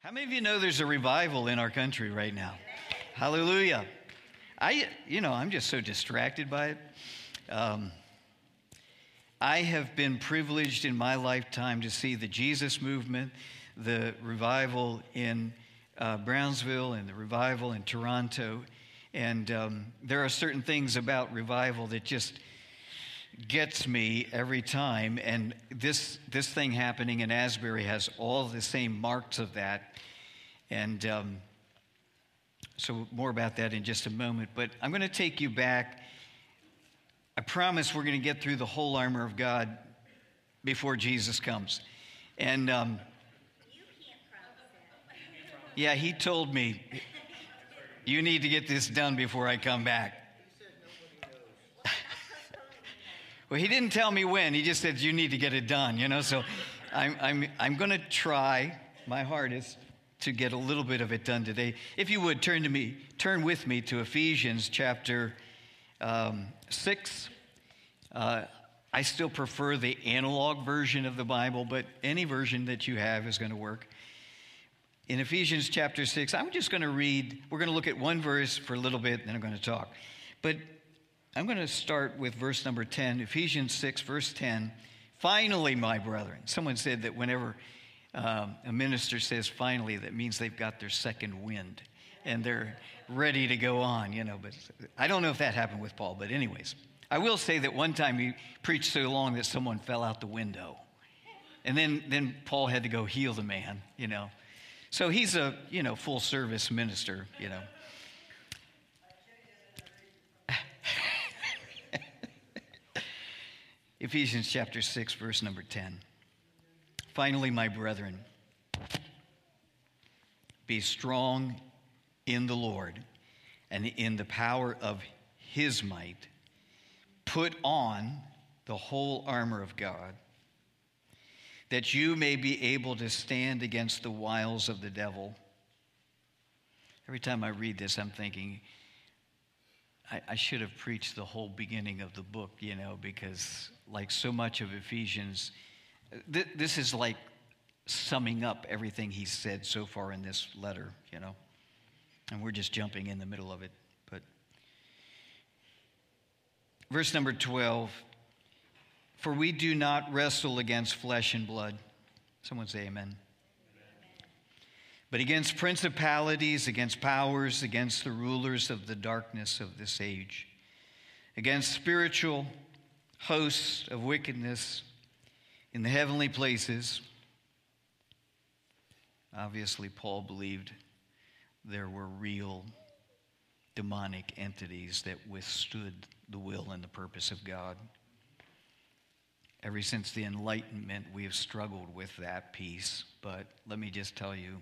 How many of you know there's a revival in our country right now? Hallelujah. I'm just so distracted by it. I have been privileged in my lifetime to see the Jesus movement, the revival in Brownsville and the revival in Toronto. And there are certain things about revival that just gets me every time. And this thing happening in Asbury has all the same marks of that. And so more about that in just a moment. But I'm going to take you back. I promise we're going to get through the whole armor of God before Jesus comes. And You can't promise that. yeah, he told me, you need to get this done before I come back. Well, he didn't tell me when. He just said, you need to get it done, So I'm going to try my hardest to get a little bit of it done today. If you would, turn with me to Ephesians chapter 6. I still prefer the analog version of the Bible, but any version that you have is going to work. In Ephesians chapter 6, I'm just going to read. We're going to look at one verse for a little bit, and then I'm going to talk. But I'm going to start with verse number 10, Ephesians 6, verse 10. Finally, my brethren. Someone said that whenever a minister says finally, that means they've got their second wind and they're ready to go on, But I don't know if that happened with Paul, but anyways. I will say that one time he preached so long that someone fell out the window. And then Paul had to go heal the man, So he's a, full service minister, Ephesians chapter 6, verse number 10. Finally, my brethren, be strong in the Lord and in the power of his might. Put on the whole armor of God, that you may be able to stand against the wiles of the devil. Every time I read this, I'm thinking, I should have preached the whole beginning of the book, because like so much of Ephesians, this is like summing up everything he's said so far in this letter, and we're just jumping in the middle of it. But verse number 12, for we do not wrestle against flesh and blood. Someone say amen. But against principalities, against powers, against the rulers of the darkness of this age, against spiritual hosts of wickedness in the heavenly places. Obviously, Paul believed there were real demonic entities that withstood the will and the purpose of God. Ever since the Enlightenment, we have struggled with that piece. But let me just tell you,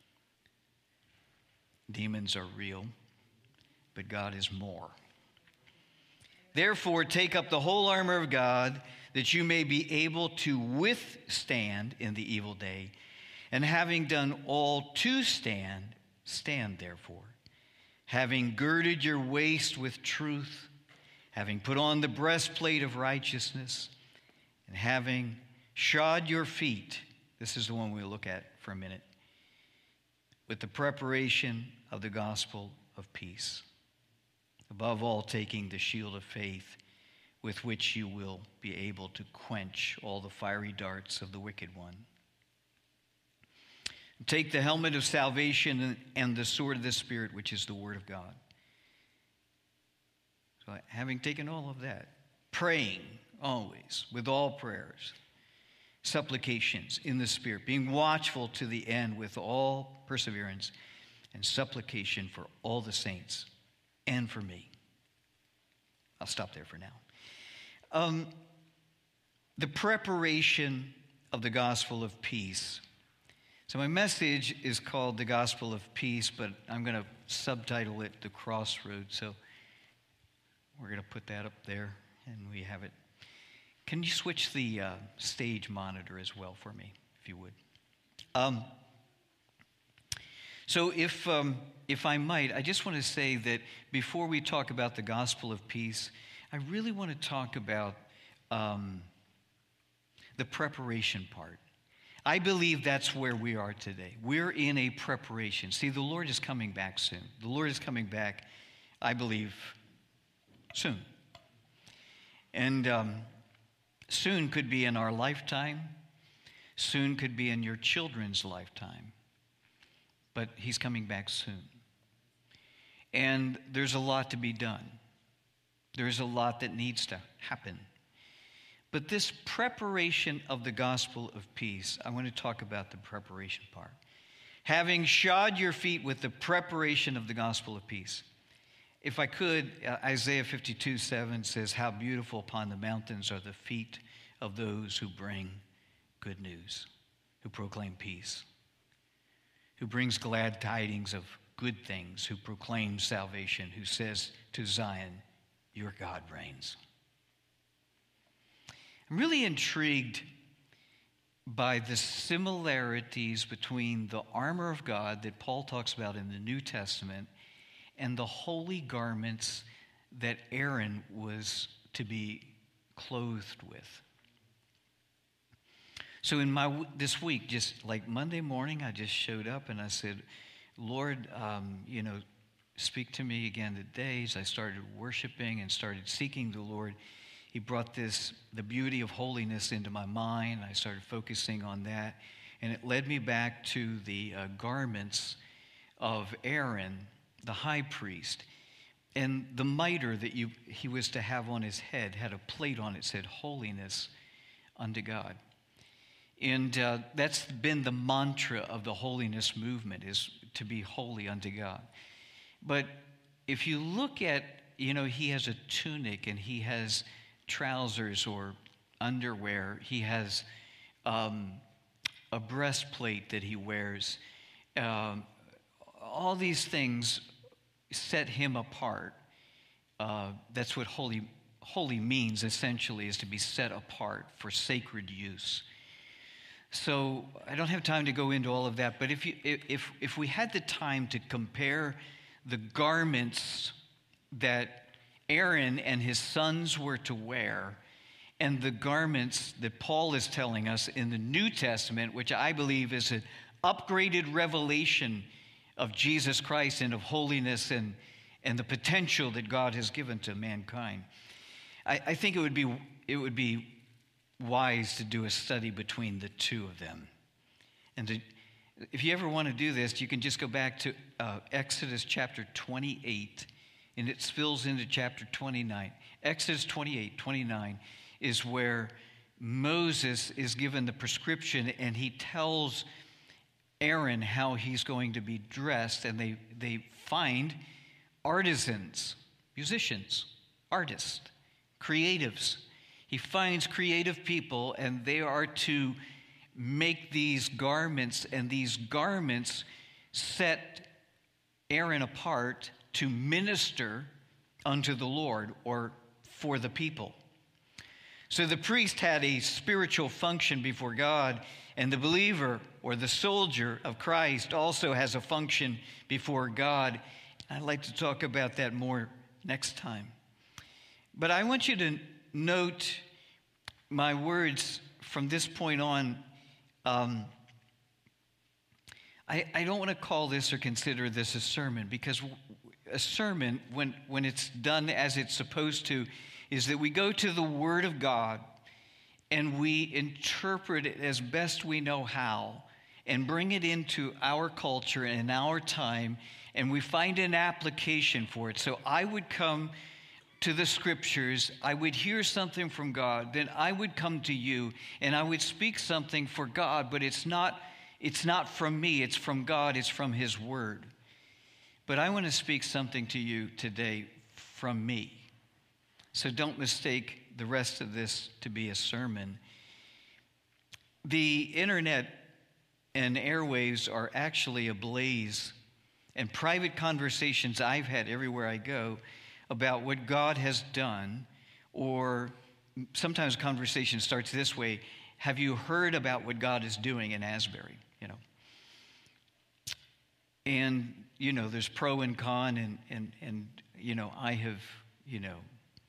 demons are real, but God is more. Therefore, take up the whole armor of God, that you may be able to withstand in the evil day. And having done all to stand, stand therefore. Having girded your waist with truth, having put on the breastplate of righteousness, and having shod your feet, this is the one we'll look at for a minute, with the preparation of the gospel of peace. Above all, taking the shield of faith, with which you will be able to quench all the fiery darts of the wicked one. Take the helmet of salvation and the sword of the Spirit, which is the word of God. So having taken all of that, praying always with all prayers, supplications in the Spirit, being watchful to the end with all perseverance and supplication for all the saints and for me. I'll stop there for now. The preparation of the gospel of peace. So my message is called The Gospel of Peace, but I'm going to subtitle it The Crossroads. So we're going to put that up there, and we have it. Can you switch the stage monitor as well for me, if you would? So if I might, I just want to say that before we talk about the gospel of peace, I really want to talk about the preparation part. I believe that's where we are today. We're in a preparation. See, the Lord is coming back soon. The Lord is coming back, I believe, soon. And soon could be in our lifetime. Soon could be in your children's lifetime. But he's coming back soon. And there's a lot to be done. There's a lot that needs to happen. But this preparation of the gospel of peace, I want to talk about the preparation part. Having shod your feet with the preparation of the gospel of peace. If I could, Isaiah 52:7 says, how beautiful upon the mountains are the feet of those who bring good news, who proclaim peace, who brings glad tidings of good things, who proclaims salvation, who says to Zion, your God reigns. I'm really intrigued by the similarities between the armor of God that Paul talks about in the New Testament and the holy garments that Aaron was to be clothed with. So this week, just like Monday morning, I just showed up and I said, Lord, speak to me again today. As I started worshiping and started seeking the Lord, he brought the beauty of holiness into my mind. I started focusing on that. And it led me back to the garments of Aaron, the high priest. And the mitre that he was to have on his head had a plate on it that said, holiness unto God. And that's been the mantra of the holiness movement, is to be holy unto God. But if you look at, he has a tunic and he has trousers or underwear. He has a breastplate that he wears. All these things set him apart. That's what holy means, essentially, is to be set apart for sacred use. So I don't have time to go into all of that, but if we had the time to compare the garments that Aaron and his sons were to wear and the garments that Paul is telling us in the New Testament, which I believe is an upgraded revelation of Jesus Christ and of holiness and the potential that God has given to mankind, I think it would be wise to do a study between the two of them. And if you ever want to do this, you can just go back to Exodus chapter 28, and it spills into chapter 29. Exodus 28:29 is where Moses is given the prescription, and he tells Aaron how he's going to be dressed, and they find artisans, musicians, artists, creatives. He finds creative people, and they are to make these garments, and these garments set Aaron apart to minister unto the Lord or for the people. So the priest had a spiritual function before God, and the believer or the soldier of Christ also has a function before God. I'd like to talk about that more next time. But I want you to note my words from this point on. I don't want to call this or consider this a sermon, because a sermon, when it's done as it's supposed to, is that we go to the Word of God and we interpret it as best we know how and bring it into our culture and our time, and we find an application for it. So I would come to the scriptures, I would hear something from God, then I would come to you and I would speak something for God, but it's not from me, it's from God, it's from His Word. But I want to speak something to you today from me. So don't mistake the rest of this to be a sermon. The internet and airwaves are actually ablaze, and private conversations I've had everywhere I go about what God has done, or sometimes conversation starts this way: have you heard about what God is doing in Asbury? And there's pro and con, and I have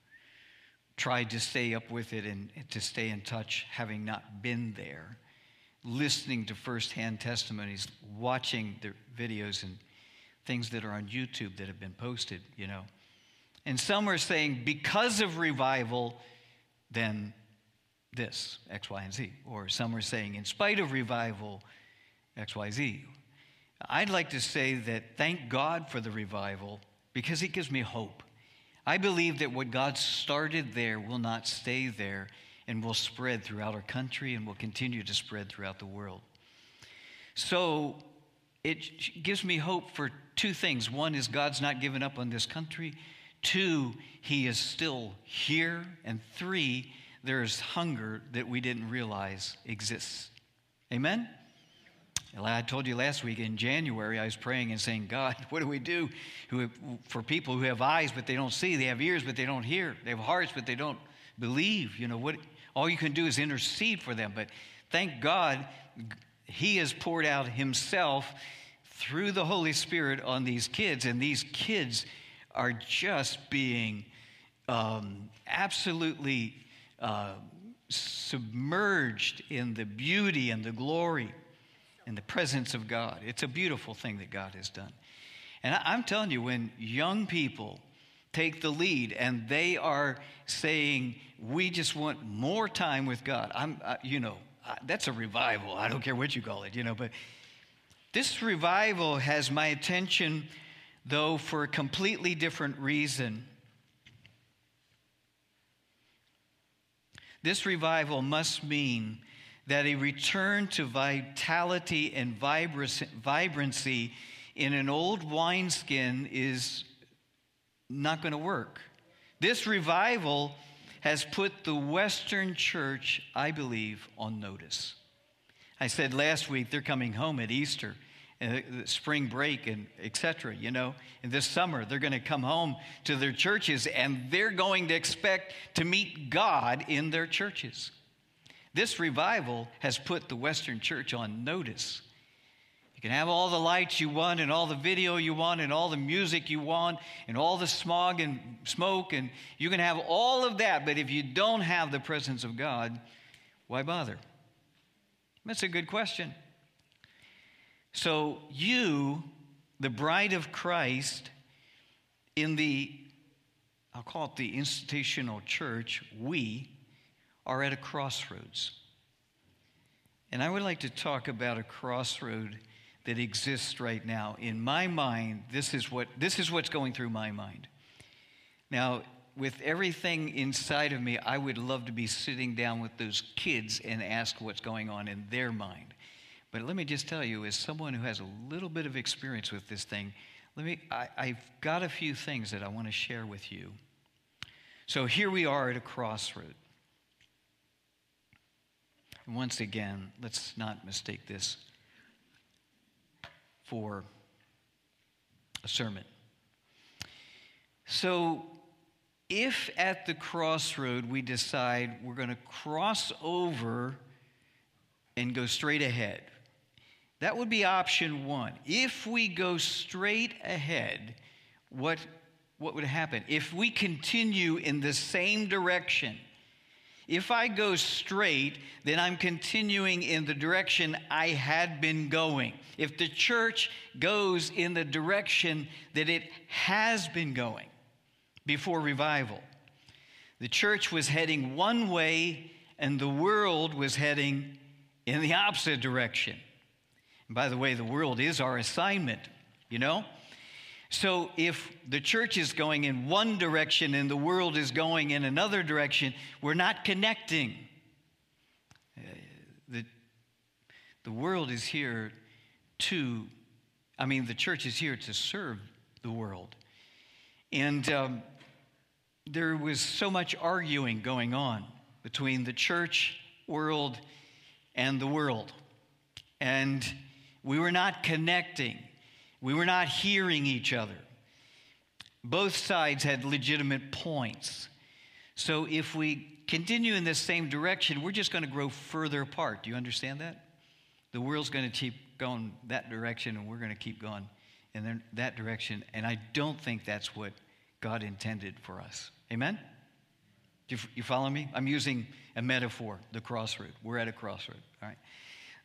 tried to stay up with it and to stay in touch, having not been there. listening to firsthand testimonies, watching their videos and things that are on YouTube that have been posted, And some are saying because of revival, then this, X, Y, and Z. Or some are saying in spite of revival, X, Y, Z. I'd like to say that thank God for the revival because it gives me hope. I believe that what God started there will not stay there and will spread throughout our country and will continue to spread throughout the world. So it gives me hope for two things. One is God's not given up on this country. Two, he is still here. And three, there's hunger that we didn't realize exists. Amen? I told you last week in January, I was praying and saying, God, what do we do for people who have eyes but they don't see? They have ears but they don't hear. They have hearts but they don't believe. All you can do is intercede for them. But thank God, he has poured out himself through the Holy Spirit on these kids. And these kids are just being absolutely submerged in the beauty and the glory and the presence of God. It's a beautiful thing that God has done. And I'm telling you, when young people take the lead and they are saying, we just want more time with God, that's a revival. I don't care what you call it, but this revival has my attention, though, for a completely different reason. This revival must mean that a return to vitality and vibrancy in an old wineskin is not going to work. This revival has put the Western church, I believe, on notice. I said last week they're coming home at Easter, spring break, and etc. And this summer they're going to come home to their churches and they're going to expect to meet God in their churches. This revival has put the Western church on notice. You can have all the lights you want and all the video you want and all the music you want and all the smog and smoke, and you can have all of that, but if you don't have the presence of God, why bother? That's a good question. So you, the bride of Christ, I'll call it the institutional church, we are at a crossroads. And I would like to talk about a crossroad that exists right now. In my mind, this is what's going through my mind. Now, with everything inside of me, I would love to be sitting down with those kids and ask what's going on in their mind. But let me just tell you, as someone who has a little bit of experience with this thing, I've got a few things that I want to share with you. So here we are at a crossroad. Once again, let's not mistake this for a sermon. So if at the crossroad we decide we're going to cross over and go straight ahead, that would be option one. If we go straight ahead, what would happen? If we continue in the same direction, if I go straight, then I'm continuing in the direction I had been going. If the church goes in the direction that it has been going before revival, the church was heading one way and the world was heading in the opposite direction. And by the way, the world is our assignment, So if the church is going in one direction and the world is going in another direction, we're not connecting. The world is here the church is here to serve the world. And there was so much arguing going on between the church world and the world. And we were not connecting. We were not hearing each other. Both sides had legitimate points. So if we continue in this same direction, we're just going to grow further apart. Do you understand that? The world's going to keep going that direction, and we're going to keep going in that direction. And I don't think that's what God intended for us. Amen? You follow me? I'm using a metaphor, the crossroad. We're at a crossroad, all right?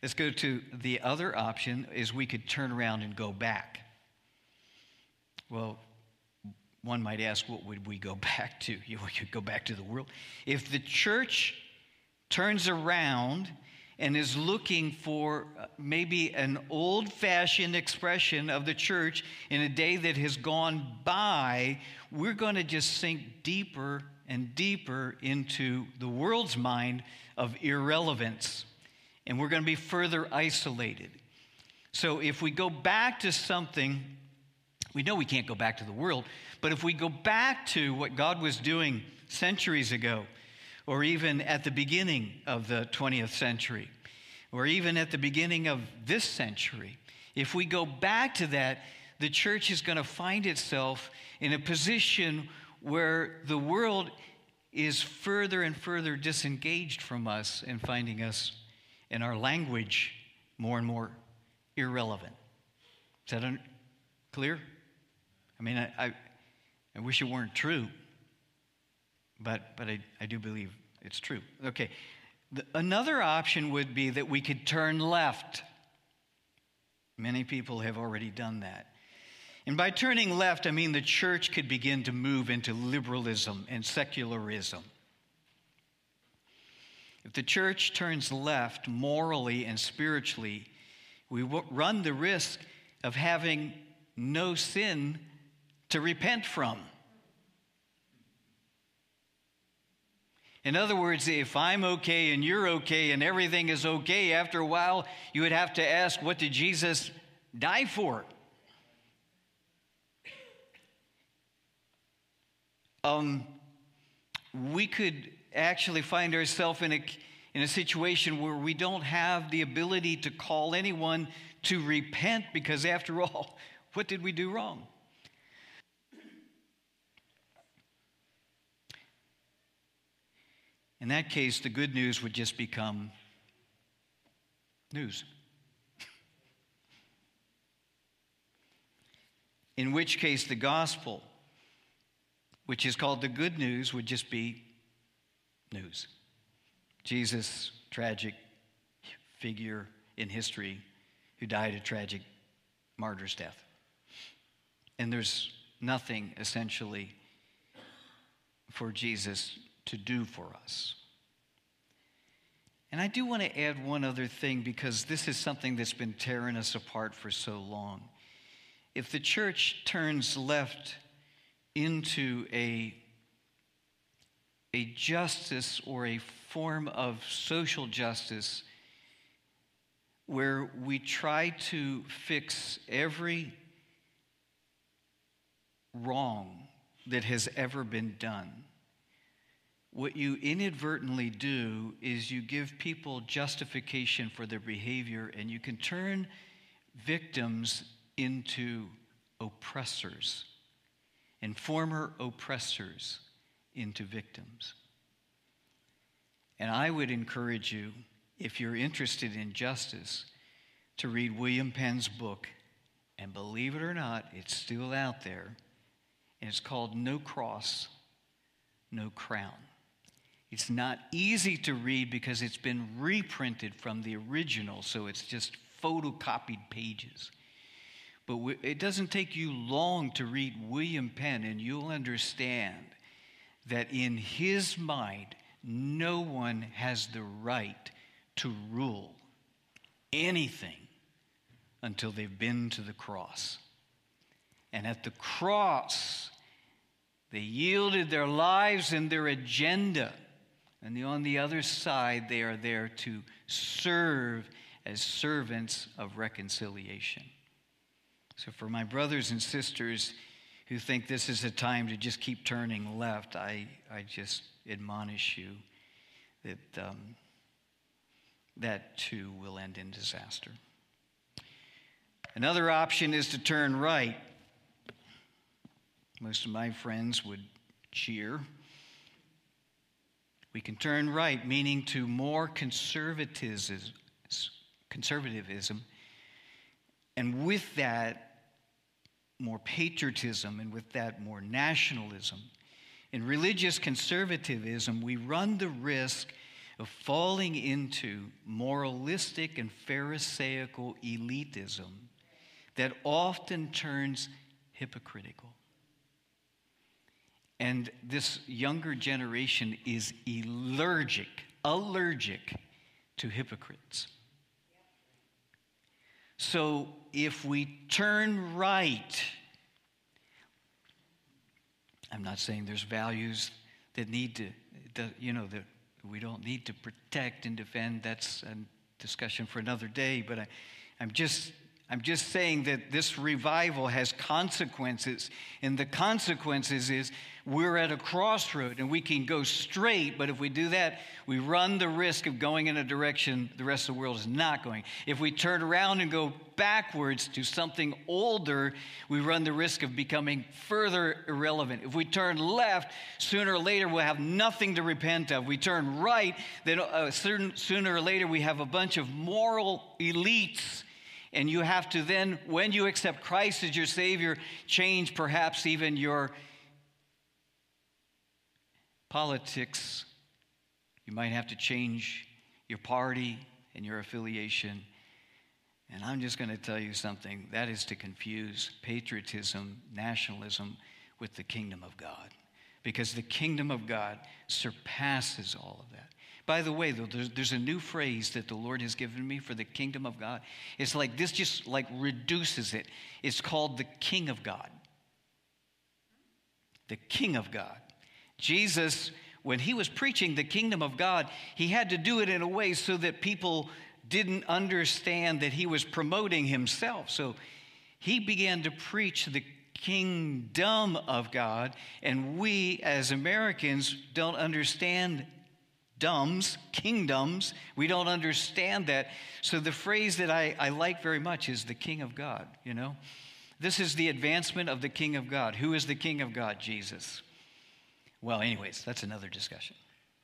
Let's go to the other option is we could turn around and go back. Well, one might ask, what would we go back to? We could go back to the world. If the church turns around and is looking for maybe an old-fashioned expression of the church in a day that has gone by, we're going to just sink deeper and deeper into the world's mind of irrelevance. And we're going to be further isolated. So if we go back to something, we know we can't go back to the world, but if we go back to what God was doing centuries ago, or even at the beginning of the 20th century, or even at the beginning of this century, if we go back to that, the church is going to find itself in a position where the world is further and further disengaged from us and finding us and our language more and more irrelevant. Is that clear? I mean, I wish it weren't true, but I do believe it's true. Okay, another option would be that we could turn left. Many people have already done that. And by turning left, I mean the church could begin to move into liberalism and secularism. If the church turns left morally and spiritually, we run the risk of having no sin to repent from. In other words, if I'm okay and you're okay and everything is okay, after a while you would have to ask, what did Jesus die for? We could actually find ourselves in a situation where we don't have the ability to call anyone to repent because, after all, what did we do wrong? In that case, the good news would just become news. In which case, the gospel, which is called the good news, would just be news. Jesus, tragic figure in history who died a tragic martyr's death. And there's nothing essentially for Jesus to do for us. And I do want to add one other thing, because this is something that's been tearing us apart for so long. If the church turns left into a justice or a form of social justice where we try to fix every wrong that has ever been done, what you inadvertently do is you give people justification for their behavior, and you can turn victims into oppressors and former oppressors into victims. And I would encourage you, if you're interested in justice, to read William Penn's book, and believe it or not, it's still out there, and it's called No Cross, No Crown. It's not easy to read because it's been reprinted from the original, so it's just photocopied pages. But it doesn't take you long to read William Penn, and you'll understand that in his mind, no one has the right to rule anything until they've been to the cross. And at the cross, they yielded their lives and their agenda. And on the other side, they are there to serve as servants of reconciliation. So for my brothers and sisters who think this is a time to just keep turning left, I just admonish you that that too will end in disaster. Another option is to turn right. Most of my friends would cheer. We can turn right, meaning to more conservatism, and with that, more patriotism, and with that, more nationalism. In religious conservatism, we run the risk of falling into moralistic and pharisaical elitism that often turns hypocritical. And this younger generation is allergic to hypocrites. So if we turn right, I'm not saying there's values that need to, that we don't need to protect and defend. That's a discussion for another day. But I'm just saying that this revival has consequences, and the consequences is we're at a crossroad, and we can go straight, but if we do that, we run the risk of going in a direction the rest of the world is not going. If we turn around and go backwards to something older, we run the risk of becoming further irrelevant. If we turn left, sooner or later we'll have nothing to repent of. We turn right, then sooner or later we have a bunch of moral elites. And you have to then, when you accept Christ as your Savior, change perhaps even your politics. You might have to change your party and your affiliation. And I'm just going to tell you something. That is to confuse patriotism, nationalism with the kingdom of God. Because the kingdom of God surpasses all of that. By the way, though, there's a new phrase that the Lord has given me for the kingdom of God. It's like this just like reduces it. It's called the King of God. The King of God. Jesus, when he was preaching the kingdom of God, he had to do it in a way so that people didn't understand that he was promoting himself. So he began to preach the kingdom of God, and we as Americans don't understand kingdoms. We don't understand that. So the phrase that I like very much is the King of God, This is the advancement of the King of God. Who is the King of God? Jesus. Well, anyways, that's another discussion.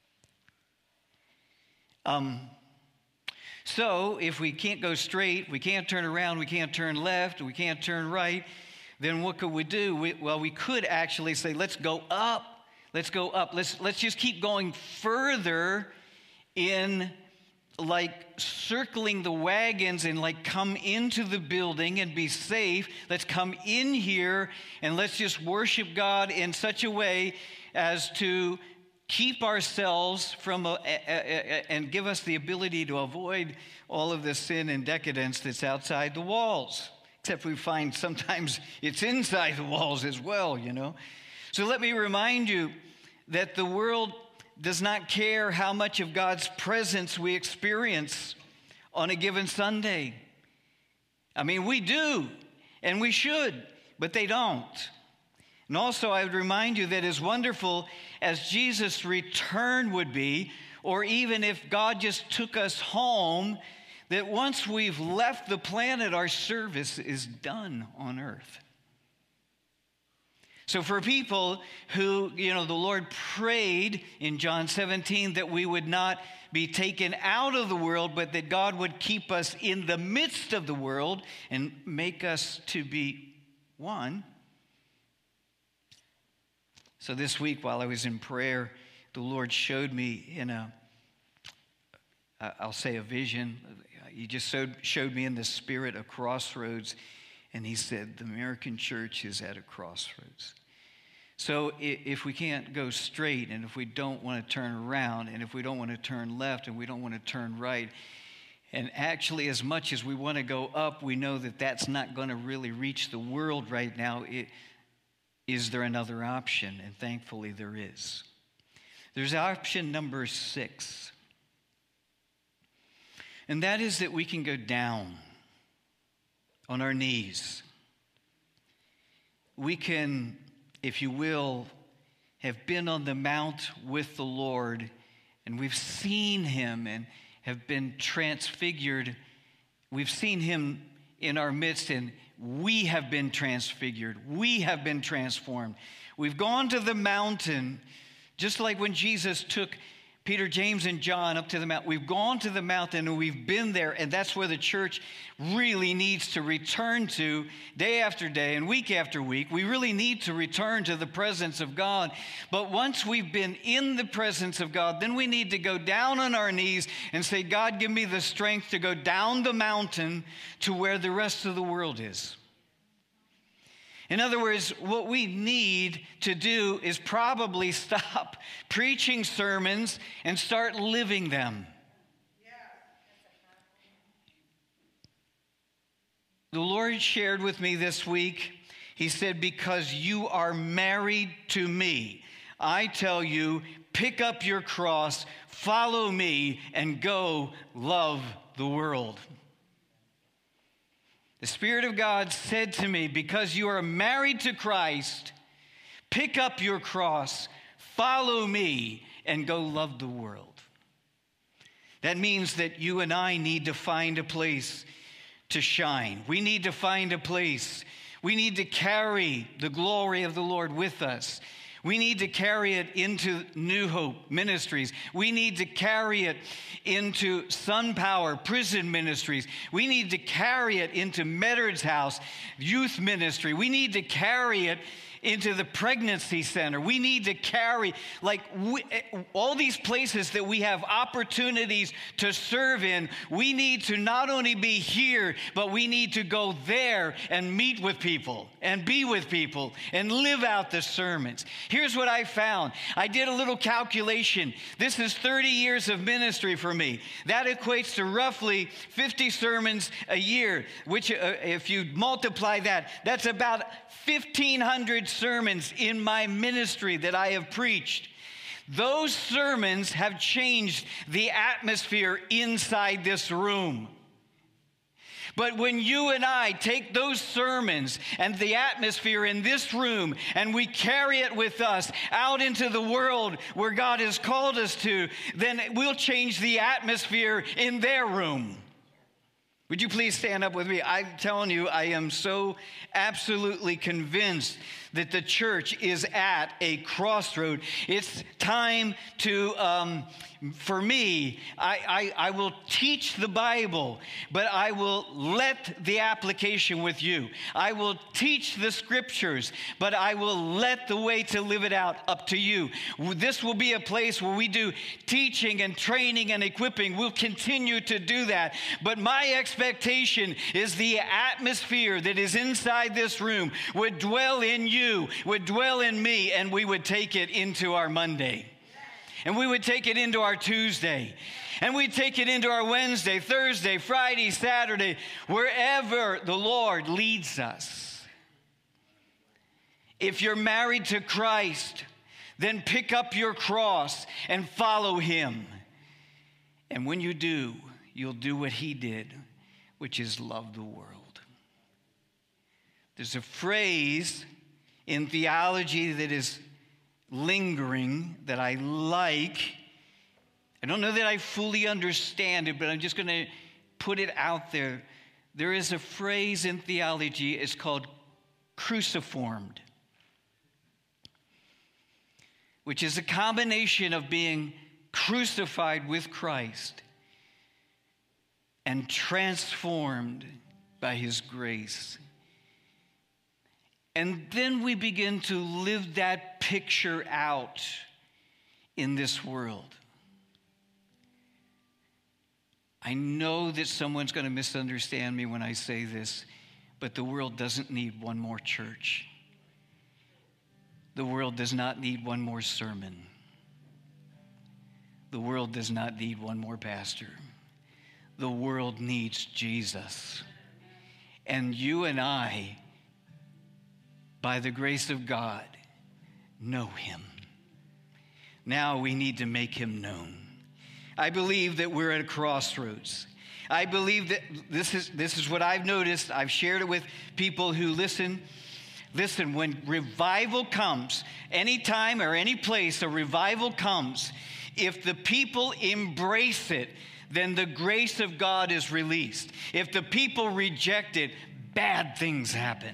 So if we can't go straight, we can't turn around, we can't turn left, we can't turn right, then what could we do? We could actually say, let's go up. Let's go up. Let's just keep going further in like circling the wagons and like come into the building and be safe. Let's come in here and let's just worship God in such a way as to keep ourselves from and give us the ability to avoid all of the sin and decadence that's outside the walls. Except we find sometimes it's inside the walls as well, So let me remind you that the world does not care how much of God's presence we experience on a given Sunday. I mean, we do, and we should, but they don't. And also, I would remind you that as wonderful as Jesus' return would be, or even if God just took us home, that once we've left the planet, our service is done on earth. So for people who, the Lord prayed in John 17 that we would not be taken out of the world, but that God would keep us in the midst of the world and make us to be one. So this week while I was in prayer, the Lord showed me in a vision. He just showed me in the spirit a crossroads. And he said, the American church is at a crossroads. So if we can't go straight, and if we don't want to turn around, and if we don't want to turn left, and we don't want to turn right, and actually as much as we want to go up, we know that that's not going to really reach the world right now. Is there another option? And thankfully there is. There's option number 6. And that is that we can go down on our knees. We can, if you will, have been on the mount with the Lord, and we've seen him and have been transfigured. We've seen him in our midst, and we have been transfigured. We have been transformed. We've gone to the mountain, just like when Jesus took Peter, James, and John up to the mountain. We've gone to the mountain and we've been there, and that's where the church really needs to return to day after day and week after week. We really need to return to the presence of God. But once we've been in the presence of God, then we need to go down on our knees and say, God, give me the strength to go down the mountain to where the rest of the world is. In other words, what we need to do is probably stop preaching sermons and start living them. The Lord shared with me this week, He said, because you are married to me, I tell you, pick up your cross, follow me, and go love the world. The Spirit of God said to me, because you are married to Christ, pick up your cross, follow me, and go love the world. That means that you and I need to find a place to shine. We need to find a place. We need to carry the glory of the Lord with us. We need to carry it into New Hope Ministries. We need to carry it into Sun Power Prison Ministries. We need to carry it into Medard's House Youth Ministry. We need to carry it into the pregnancy center. We need to carry, all these places that we have opportunities to serve in. We need to not only be here, but we need to go there and meet with people and be with people and live out the sermons. Here's what I found. I did a little calculation. This is 30 years of ministry for me. That equates to roughly 50 sermons a year, which if you multiply that, that's about 1,500 sermons in my ministry that I have preached. Those sermons have changed the atmosphere inside this room. But when you and I take those sermons and the atmosphere in this room and we carry it with us out into the world where God has called us to, then we'll change the atmosphere in their room. Would you please stand up with me? I'm telling you, I am so absolutely convinced that the church is at a crossroad. It's time to, for me, I will teach the Bible, but I will let the application with you. I will teach the scriptures, but I will let the way to live it out up to you. This will be a place where we do teaching and training and equipping. We'll continue to do that. But my expectation is the atmosphere that is inside this room would dwell in you, would dwell in me, and we would take it into our Monday. And we would take it into our Tuesday. And we'd take it into our Wednesday, Thursday, Friday, Saturday, wherever the Lord leads us. If you're married to Christ, then pick up your cross and follow Him. And when you do, you'll do what He did, which is love the world. There's a phrase in theology that is lingering that I like. I don't know that I fully understand it, but I'm just going to put it out there. There is a phrase in theology, it's called cruciformed, which is a combination of being crucified with Christ and transformed by His grace. And then we begin to live that picture out in this world. I know that someone's going to misunderstand me when I say this, but the world doesn't need one more church. The world does not need one more sermon. The world does not need one more pastor. The world needs Jesus. And you and I, by the grace of God, know Him. Now we need to make Him known. I believe that we're at a crossroads. I believe that this is what I've noticed. I've shared it with people who listen. Listen, when revival comes, anytime or any place a revival comes, if the people embrace it, then the grace of God is released. If the people reject it, bad things happen.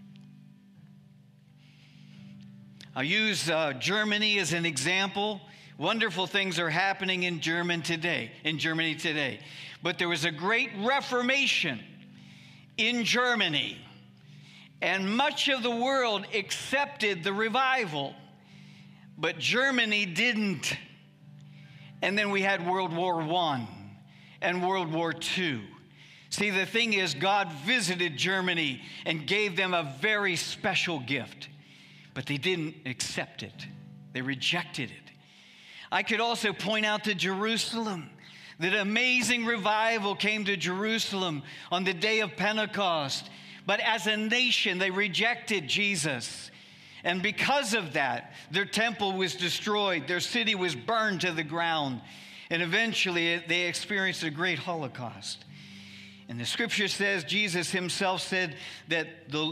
I'll use Germany as an example. Wonderful things are happening in Germany today. But there was a great Reformation in Germany, and much of the world accepted the revival, but Germany didn't. And then we had World War I and World War II. See, the thing is, God visited Germany and gave them a very special gift, but they didn't accept it. They rejected it. I could also point out to Jerusalem that amazing revival came to Jerusalem on the day of Pentecost. But as a nation, they rejected Jesus. And because of that, their temple was destroyed. Their city was burned to the ground. And eventually, they experienced a great Holocaust. And the scripture says, Jesus himself said that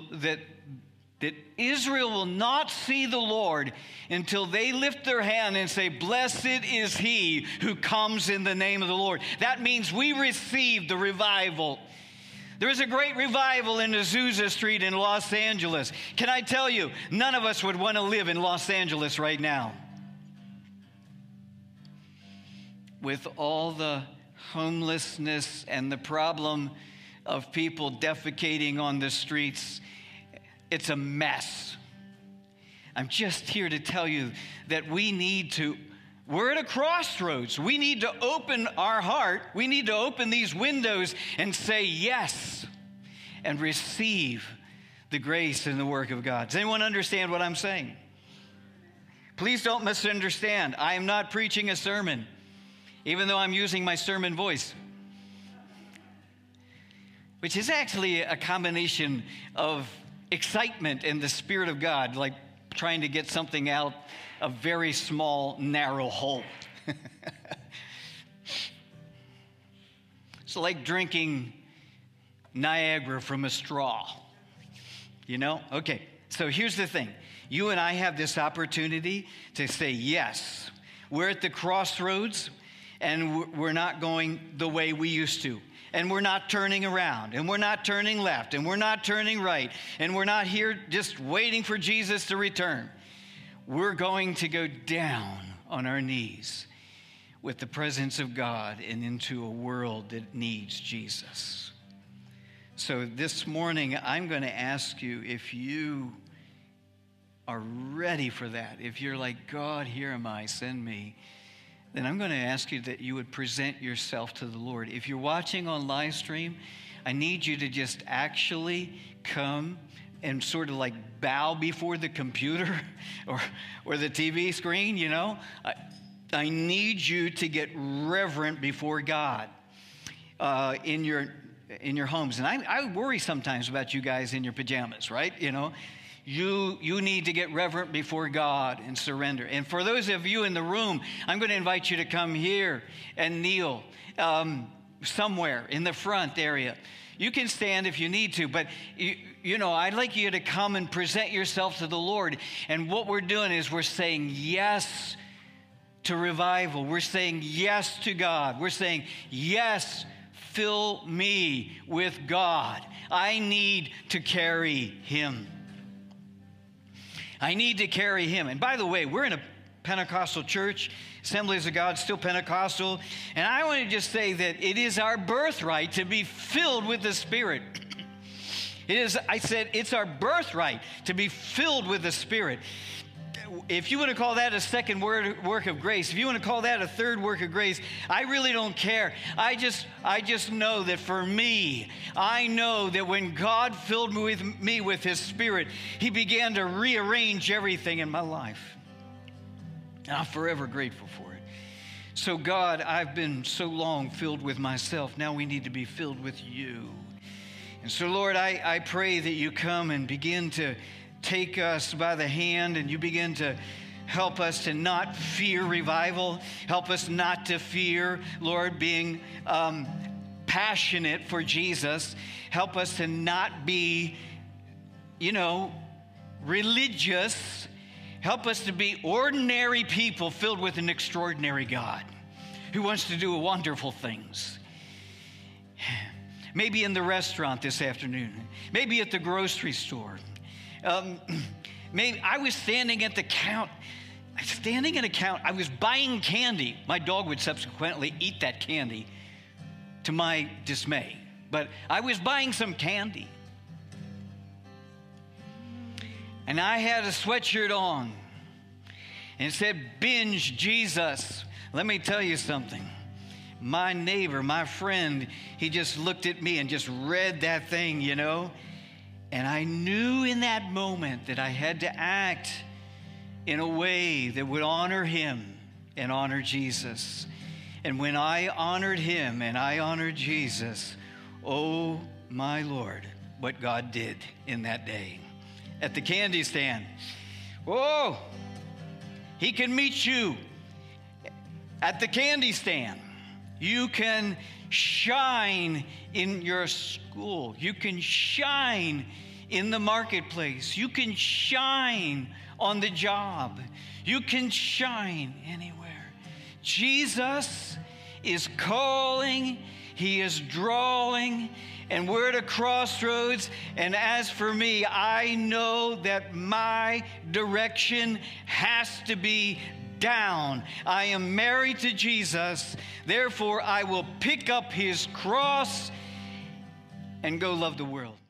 Israel will not see the Lord until they lift their hand and say, "Blessed is he who comes in the name of the Lord." That means we received the revival. There is a great revival in Azusa Street in Los Angeles. Can I tell you, none of us would want to live in Los Angeles right now. With all the homelessness and the problem of people defecating on the streets, it's a mess. I'm just here to tell you that we're at a crossroads. We need to open our heart. We need to open these windows and say yes and receive the grace and the work of God. Does anyone understand what I'm saying? Please don't misunderstand. I am not preaching a sermon, even though I'm using my sermon voice, which is actually a combination of excitement and the Spirit of God, like trying to get something out a very small, narrow hole. It's like drinking Niagara from a straw, you know? Okay, so here's the thing. You and I have this opportunity to say yes. We're at the crossroads, and we're not going the way we used to. And we're not turning around, and we're not turning left, and we're not turning right, and we're not here just waiting for Jesus to return. We're going to go down on our knees with the presence of God and into a world that needs Jesus. So this morning, I'm going to ask you if you are ready for that. If you're like, "God, here am I, send me," then I'm going to ask you that you would present yourself to the Lord. If you're watching on live stream, I need you to just actually come and sort of like bow before the computer or the TV screen, you know. I need you to get reverent before God in your homes. And I worry sometimes about you guys in your pajamas, right? You know, you need to get reverent before God and surrender. And for those of you in the room, I'm going to invite you to come here and kneel somewhere in the front area. You can stand if you need to, but you know, I'd like you to come and present yourself to the Lord. And what we're doing is we're saying yes to revival. We're saying yes to God. We're saying, "Yes, fill me with God. I need to carry him. I need to carry him." And by the way, we're in a Pentecostal church, Assemblies of God, still Pentecostal. And I want to just say that it is our birthright to be filled with the Spirit. It's our birthright to be filled with the Spirit. If you want to call that a second work of grace, if you want to call that a third work of grace, I really don't care. I just know that for me, I know that when God filled me with his Spirit, he began to rearrange everything in my life. And I'm forever grateful for it. So God, I've been so long filled with myself. Now we need to be filled with you. And so Lord, I pray that you come and begin to take us by the hand, and you begin to help us to not fear revival. Help us not to fear, Lord, being passionate for Jesus. Help us to not be, religious. Help us to be ordinary people filled with an extraordinary God who wants to do wonderful things. Maybe in the restaurant this afternoon. Maybe at the grocery store. Maybe I was standing at the standing in a counter. I was buying candy. My dog would subsequently eat that candy to my dismay. But I was buying some candy. And I had a sweatshirt on. And it said, "Binge Jesus." Let me tell you something. My neighbor, my friend, he just looked at me and just read that thing, you know. And I knew in that moment that I had to act in a way that would honor him and honor Jesus. And when I honored him and I honored Jesus, oh my Lord, what God did in that day. At the candy stand, whoa, he can meet you at the candy stand. You can shine in your school. You can shine in the marketplace. You can shine on the job. You can shine anywhere. Jesus is calling. He is drawing. And we're at a crossroads. And as for me, I know that my direction has to be down. I am married to Jesus. Therefore, I will pick up his cross and go love the world.